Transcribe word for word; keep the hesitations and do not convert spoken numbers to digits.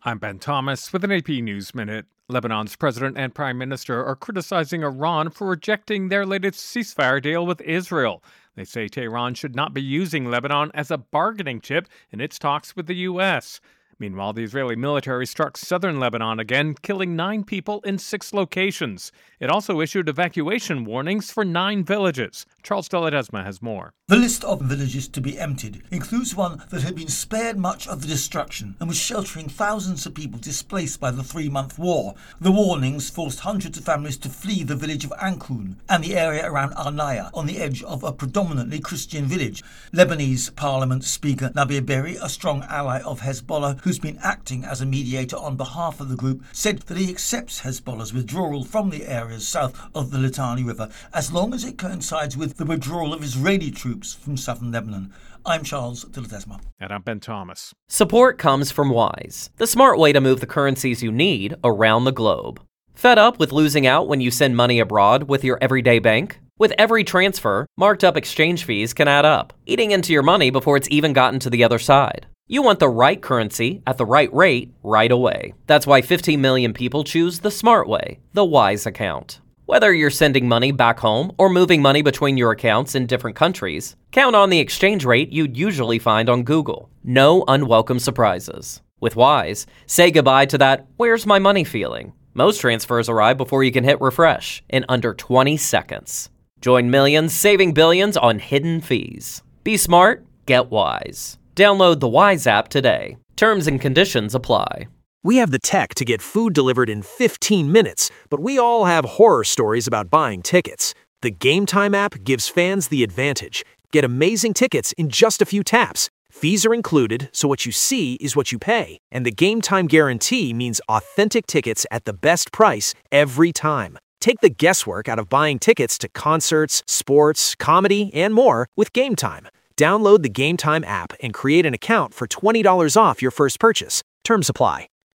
I'm Ben Thomas with an A P News Minute. Lebanon's president and prime minister are criticizing Iran for rejecting their latest ceasefire deal with Israel. They say Tehran should not be using Lebanon as a bargaining chip in its talks with the U S. Meanwhile, the Israeli military struck southern Lebanon again, killing nine people in six locations. It also issued evacuation warnings for nine villages. Charles de Ledesma has more. The list of villages to be emptied includes one that had been spared much of the destruction and was sheltering thousands of people displaced by the three-month war. The warnings forced hundreds of families to flee the village of Ankun and the area around Arnaya on the edge of a predominantly Christian village. Lebanese Parliament Speaker Nabih Berri, a strong ally of Hezbollah who's been acting as a mediator on behalf of the group, said that he accepts Hezbollah's withdrawal from the areas south of the Litani River as long as it coincides with the withdrawal of Israeli troops from southern Lebanon. I'm Charles de Ledesma. And I'm Ben Thomas. Support comes from Wise, the smart way to move the currencies you need around the globe. Fed up with losing out when you send money abroad with your everyday bank? With every transfer, marked up exchange fees can add up, eating into your money before it's even gotten to the other side. You want the right currency at the right rate right away. That's why fifteen million people choose the smart way, the Wise account. Whether you're sending money back home or moving money between your accounts in different countries, count on the exchange rate you'd usually find on Google. No unwelcome surprises. With Wise, say goodbye to that "where's my money" feeling. Most transfers arrive before you can hit refresh in under twenty seconds. Join millions saving billions on hidden fees. Be smart, get Wise. Download the Wise app today. Terms and conditions apply. We have the tech to get food delivered in fifteen minutes, but we all have horror stories about buying tickets. The Game Time app gives fans the advantage. Get amazing tickets in just a few taps. Fees are included, so what you see is what you pay. And the Game Time guarantee means authentic tickets at the best price every time. Take the guesswork out of buying tickets to concerts, sports, comedy, and more with Game Time. Download the Game Time app and create an account for twenty dollars off your first purchase. Terms apply.